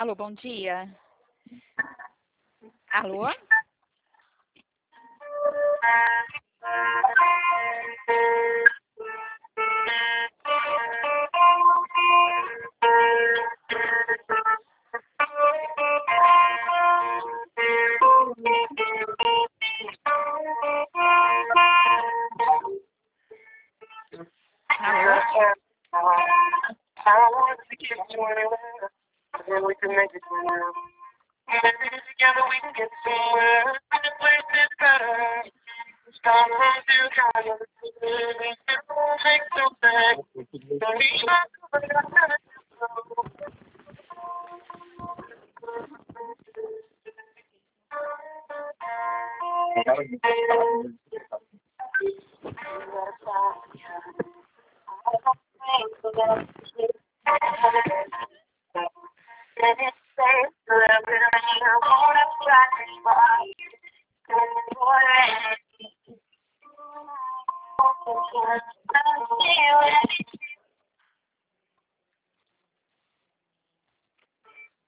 Alô, bom dia. Alô? Alô? I want to get you anywhere, and we can make it through. Maybe together we can get somewhere. The place is better. Start from zero, it won't take so bad. Don't be shy, but I'm gonna go. Let it say forever, I wanna try to find you.